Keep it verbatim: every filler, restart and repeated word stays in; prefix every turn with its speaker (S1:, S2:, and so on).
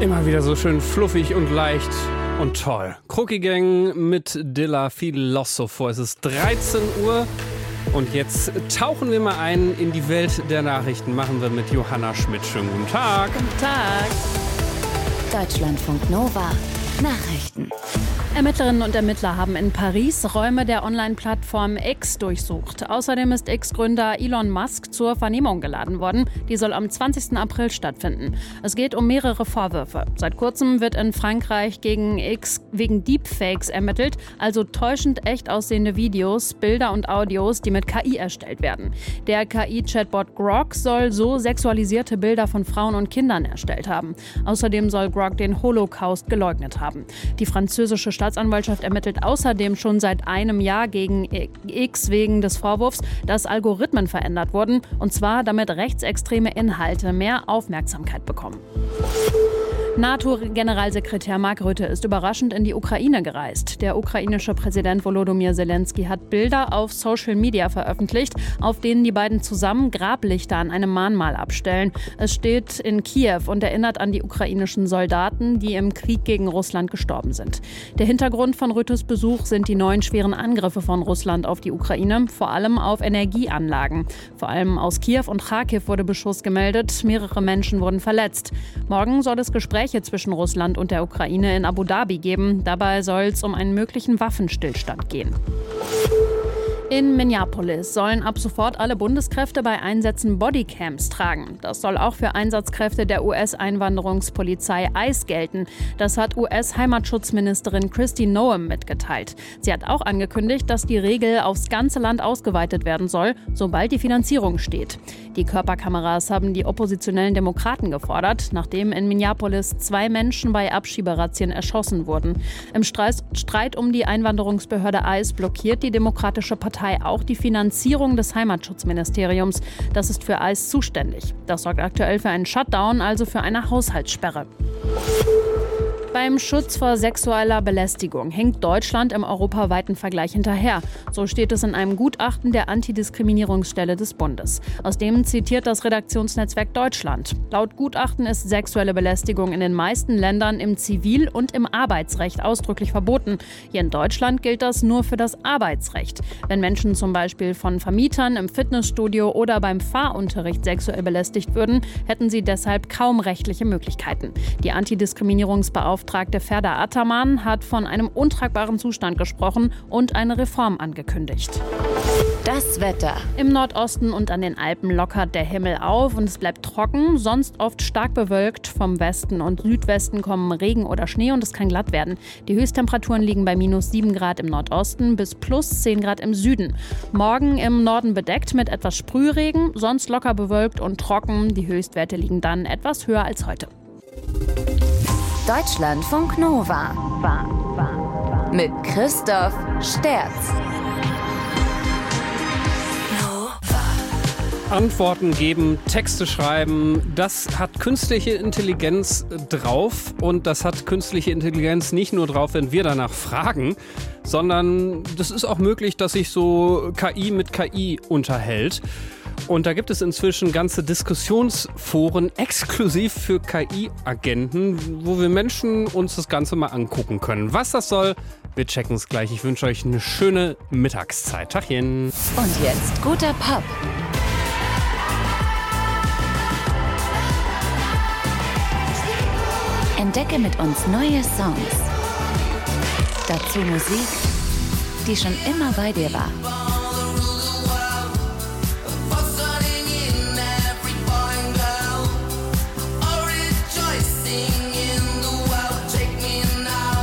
S1: Immer wieder so schön fluffig und leicht und toll. Crookie Gang mit Dilla Philosopher. Es ist dreizehn Uhr und jetzt tauchen wir mal ein in die Welt der Nachrichten. Machen wir mit Johanna Schmidt. Schönen guten Tag.
S2: Guten Tag.
S3: Deutschlandfunk Nova. Nachrichten.
S2: Ermittlerinnen und Ermittler haben in Paris Räume der Online-Plattform X durchsucht. Außerdem ist X-Gründer Elon Musk zur Vernehmung geladen worden. Die soll am zwanzigsten April stattfinden. Es geht um mehrere Vorwürfe. Seit kurzem wird in Frankreich gegen X wegen Deepfakes ermittelt, also täuschend echt aussehende Videos, Bilder und Audios, die mit K I erstellt werden. Der K I-Chatbot Grok soll so sexualisierte Bilder von Frauen und Kindern erstellt haben. Außerdem soll Grok den Holocaust geleugnet haben. Die französische Stadt Die Staatsanwaltschaft ermittelt außerdem schon seit einem Jahr gegen X wegen des Vorwurfs, dass Algorithmen verändert wurden, und zwar damit rechtsextreme Inhalte mehr Aufmerksamkeit bekommen. NATO-Generalsekretär Mark Rutte ist überraschend in die Ukraine gereist. Der ukrainische Präsident Volodymyr Zelensky hat Bilder auf Social Media veröffentlicht, auf denen die beiden zusammen Grablichter an einem Mahnmal abstellen. Es steht in Kiew und erinnert an die ukrainischen Soldaten, die im Krieg gegen Russland gestorben sind. Der Hintergrund von Ruttes Besuch sind die neuen schweren Angriffe von Russland auf die Ukraine, vor allem auf Energieanlagen. Vor allem aus Kiew und Charkiw wurde Beschuss gemeldet. Mehrere Menschen wurden verletzt. Morgen soll es Gespräche zwischen Russland und der Ukraine in Abu Dhabi geben. Dabei soll es um einen möglichen Waffenstillstand gehen. In Minneapolis sollen ab sofort alle Bundeskräfte bei Einsätzen Bodycams tragen. Das soll auch für Einsatzkräfte der U S-Einwanderungspolizei ICE gelten. Das hat U S-Heimatschutzministerin Kristi Noem mitgeteilt. Sie hat auch angekündigt, dass die Regel aufs ganze Land ausgeweitet werden soll, sobald die Finanzierung steht. Die Körperkameras haben die oppositionellen Demokraten gefordert, nachdem in Minneapolis zwei Menschen bei Abschieberazzien erschossen wurden. Im Streit um die Einwanderungsbehörde ICE blockiert die Demokratische Partei auch die Finanzierung des Heimatschutzministeriums. Das ist für ICE zuständig. Das sorgt aktuell für einen Shutdown, also für eine Haushaltssperre. Beim Schutz vor sexueller Belästigung hinkt Deutschland im europaweiten Vergleich hinterher. So steht es in einem Gutachten der Antidiskriminierungsstelle des Bundes. Aus dem zitiert das Redaktionsnetzwerk Deutschland. Laut Gutachten ist sexuelle Belästigung in den meisten Ländern im Zivil- und im Arbeitsrecht ausdrücklich verboten. Hier in Deutschland gilt das nur für das Arbeitsrecht. Wenn Menschen zum Beispiel von Vermietern im Fitnessstudio oder beim Fahrunterricht sexuell belästigt würden, hätten sie deshalb kaum rechtliche Möglichkeiten. Die Antidiskriminierungsbeauftragte Ferda Ataman hat von einem untragbaren Zustand gesprochen und eine Reform angekündigt.
S3: Das Wetter.
S2: Im Nordosten und an den Alpen lockert der Himmel auf und es bleibt trocken, sonst oft stark bewölkt. Vom Westen und Südwesten kommen Regen oder Schnee und es kann glatt werden. Die Höchsttemperaturen liegen bei minus sieben Grad im Nordosten bis plus zehn Grad im Süden. Morgen im Norden bedeckt mit etwas Sprühregen, sonst locker bewölkt und trocken. Die Höchstwerte liegen dann etwas höher als heute.
S3: Deutschlandfunk Nova. Mit Christoph Sterz.
S1: Antworten geben, Texte schreiben, das hat künstliche Intelligenz drauf. Und das hat künstliche Intelligenz nicht nur drauf, wenn wir danach fragen, sondern das ist auch möglich, dass sich so K I mit K I unterhält. Und da gibt es inzwischen ganze Diskussionsforen exklusiv für K I-Agenten, wo wir Menschen uns das Ganze mal angucken können. Was das soll, wir checken es gleich. Ich wünsche euch eine schöne Mittagszeit. Tachchen.
S3: Und jetzt guter Pop. Entdecke mit uns neue Songs. Dazu Musik, die schon immer bei dir war.